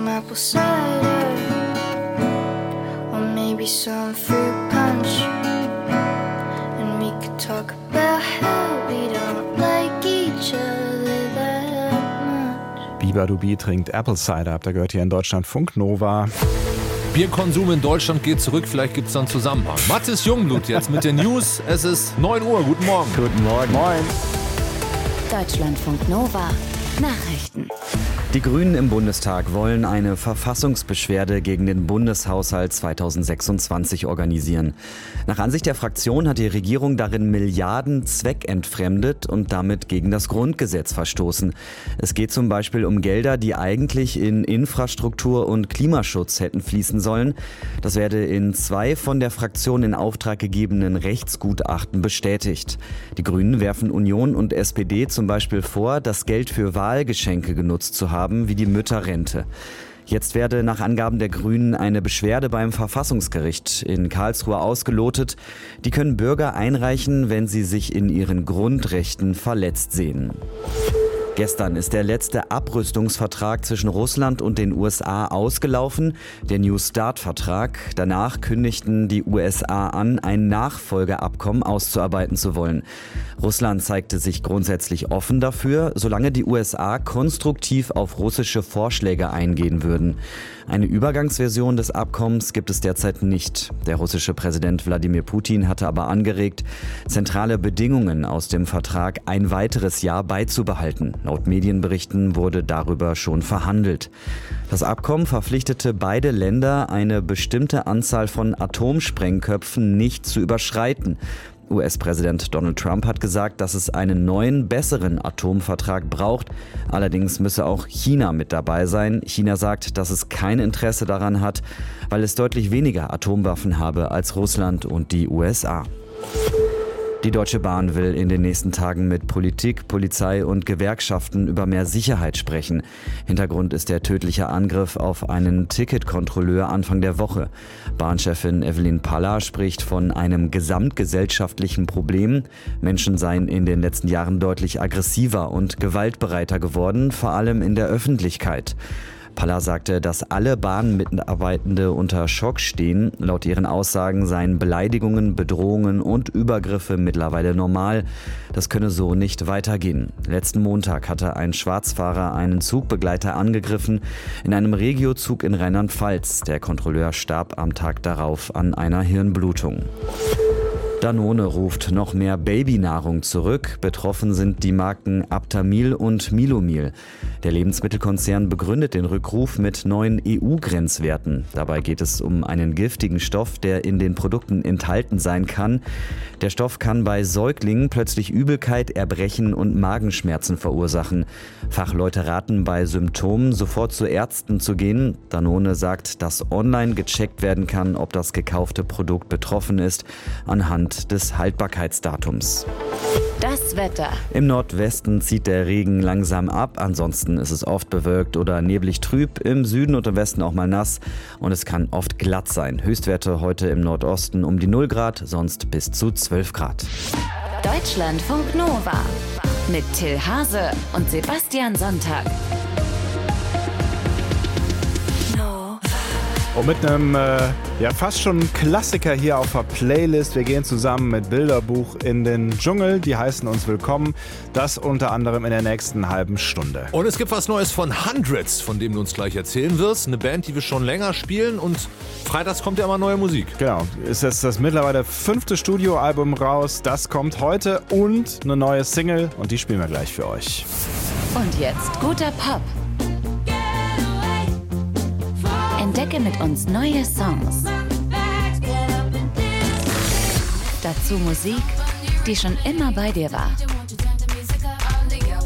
apple cider, or maybe some fruit punch. And we could talk about how we don't like each other that much. Biber Dubi trinkt Apple Cider. Habt ihr gehört hier in Deutschland Funk Nova. Bierkonsum in Deutschland geht zurück, vielleicht gibt es da einen Zusammenhang. Mathis Jungblut jetzt mit den News. Es ist 9 Uhr. Guten Morgen. Guten Morgen. Moin. Deutschlandfunk Nova. Nachrichten. Die Grünen im Bundestag wollen eine Verfassungsbeschwerde gegen den Bundeshaushalt 2026 organisieren. Nach Ansicht der Fraktion hat die Regierung darin Milliarden zweckentfremdet und damit gegen das Grundgesetz verstoßen. Es geht zum Beispiel um Gelder, die eigentlich in Infrastruktur und Klimaschutz hätten fließen sollen. Das werde in 2 von der Fraktion in Auftrag gegebenen Rechtsgutachten bestätigt. Die Grünen werfen Union und SPD zum Beispiel vor, das Geld für Wahlgeschenke genutzt zu haben, wie die Mütterrente. Jetzt werde nach Angaben der Grünen eine Beschwerde beim Verfassungsgericht in Karlsruhe ausgelotet. Die können Bürger einreichen, wenn sie sich in ihren Grundrechten verletzt sehen. Gestern ist der letzte Abrüstungsvertrag zwischen Russland und den USA ausgelaufen, der New Start-Vertrag. Danach kündigten die USA an, ein Nachfolgeabkommen auszuarbeiten zu wollen. Russland zeigte sich grundsätzlich offen dafür, solange die USA konstruktiv auf russische Vorschläge eingehen würden. Eine Übergangsversion des Abkommens gibt es derzeit nicht. Der russische Präsident Wladimir Putin hatte aber angeregt, zentrale Bedingungen aus dem Vertrag ein weiteres Jahr beizubehalten. Laut Medienberichten wurde darüber schon verhandelt. Das Abkommen verpflichtete beide Länder, eine bestimmte Anzahl von Atomsprengköpfen nicht zu überschreiten. US-Präsident Donald Trump hat gesagt, dass es einen neuen, besseren Atomvertrag braucht. Allerdings müsse auch China mit dabei sein. China sagt, dass es kein Interesse daran hat, weil es deutlich weniger Atomwaffen habe als Russland und die USA. Die Deutsche Bahn will in den nächsten Tagen mit Politik, Polizei und Gewerkschaften über mehr Sicherheit sprechen. Hintergrund ist der tödliche Angriff auf einen Ticketkontrolleur Anfang der Woche. Bahnchefin Evelyn Paller spricht von einem gesamtgesellschaftlichen Problem. Menschen seien in den letzten Jahren deutlich aggressiver und gewaltbereiter geworden, vor allem in der Öffentlichkeit. Paller sagte, dass alle Bahnmitarbeitende unter Schock stehen. Laut ihren Aussagen seien Beleidigungen, Bedrohungen und Übergriffe mittlerweile normal. Das könne so nicht weitergehen. Letzten Montag hatte ein Schwarzfahrer einen Zugbegleiter angegriffen in einem Regiozug in Rheinland-Pfalz. Der Kontrolleur starb am Tag darauf an einer Hirnblutung. Danone ruft noch mehr Babynahrung zurück. Betroffen sind die Marken Aptamil und Milomil. Der Lebensmittelkonzern begründet den Rückruf mit neuen EU-Grenzwerten. Dabei geht es um einen giftigen Stoff, der in den Produkten enthalten sein kann. Der Stoff kann bei Säuglingen plötzlich Übelkeit, Erbrechen und Magenschmerzen verursachen. Fachleute raten bei Symptomen sofort zu Ärzten zu gehen. Danone sagt, dass online gecheckt werden kann, ob das gekaufte Produkt betroffen ist, anhand des Haltbarkeitsdatums. Das Wetter. Im Nordwesten zieht der Regen langsam ab, ansonsten ist es oft bewölkt oder neblig trüb, im Süden und im Westen auch mal nass und es kann oft glatt sein. Höchstwerte heute im Nordosten um die 0 Grad, sonst bis zu 12 Grad. Deutschlandfunk Nova mit Till Hase und Sebastian Sonntag. Und mit einem fast schon Klassiker hier auf der Playlist. Wir gehen zusammen mit Bilderbuch in den Dschungel. Die heißen uns willkommen. Das unter anderem in der nächsten halben Stunde. Und es gibt was Neues von Hundreds, von dem du uns gleich erzählen wirst. Eine Band, die wir schon länger spielen und freitags kommt ja immer neue Musik. Genau, ist jetzt das mittlerweile 5. Studioalbum raus. Das kommt heute und eine neue Single und die spielen wir gleich für euch. Und jetzt guter Pop. Entdecke mit uns neue Songs. Dazu Musik, die schon immer bei dir war.